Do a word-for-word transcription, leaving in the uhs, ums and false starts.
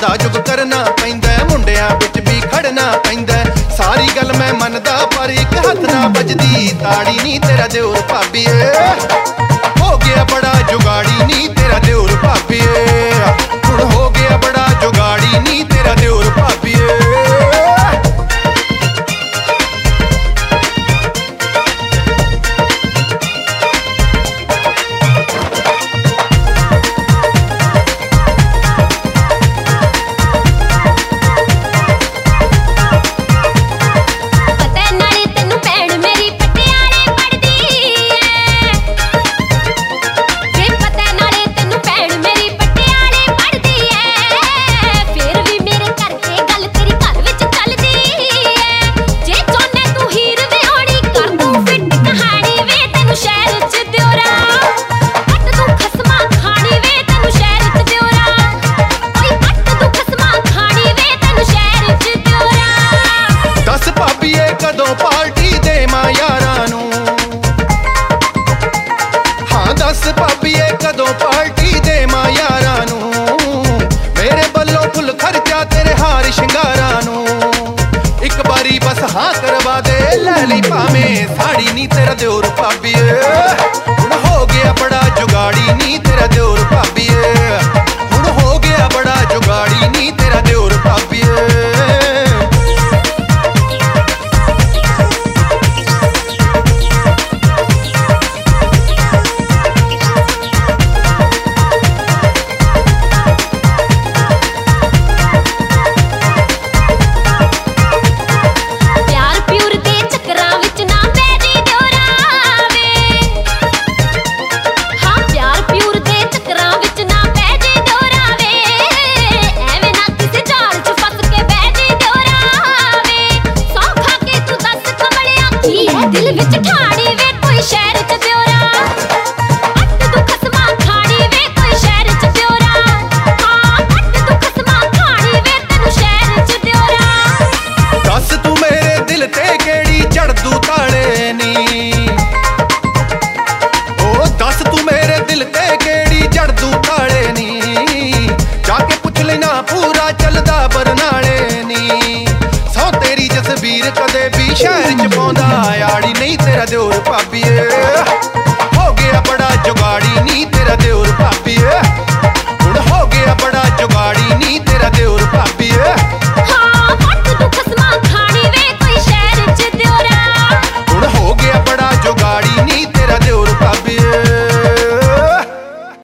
ਦਾ ਜੁਗ ਕਰਨਾ ਪੈਂਦਾ, ਮੁੰਡਿਆਂ ਵਿੱਚ ਵੀ ਖੜਨਾ ਪੈਂਦਾ। ਸਾਰੀ ਗੱਲ ਮੈਂ ਮੰਨਦਾ ਪਰ ਇੱਕ ਹੱਥ ਨਾ ਵੱਜਦੀ ਤਾੜੀ ਨੀ ਤੇਰਾ ਦਿਓਰ ਭਾਬੀਏ। ਹੋ ਗਿਆ ਬੜਾ ਜੁਗਾੜੀ ਨੀ ਤੇਰਾ ਦਿਓਰ ਭਾਬੀਏ, ਹੁਣ ਹੋ ਗਿਆ ਬੜਾ ਜੁਗਾੜੀ ਨੀ ਤੇਰਾ ਦਿਓਰ ਭਾਬੀਏ। ਕਦੋਂ ਪਾਰਟੀ ਦੇਵਾਂ ਯਾਰਾਂ ਨੂੰ, ਹਾਂ ਦੱਸ ਭਾਬੀਏ ਕਦੋਂ ਪਾਰਟੀ ਦੇਵਾਂ ਯਾਰਾਂ ਨੂੰ। ਮੇਰੇ ਵੱਲੋਂ ਫੁੱਲ ਖਰਚਾ ਤੇਰੇ ਹਾਰ ਸ਼ਿੰਗਾਰਾਂ ਨੂੰ। ਇੱਕ ਵਾਰੀ ਬਸ ਹਾਂ ਕਰਵਾ ਦੇ, ਲੈ ਲਈ ਭਾਵੇਂ ਸਾੜੀ ਨੀ ਤੇਰਾ ਦਿਓਰ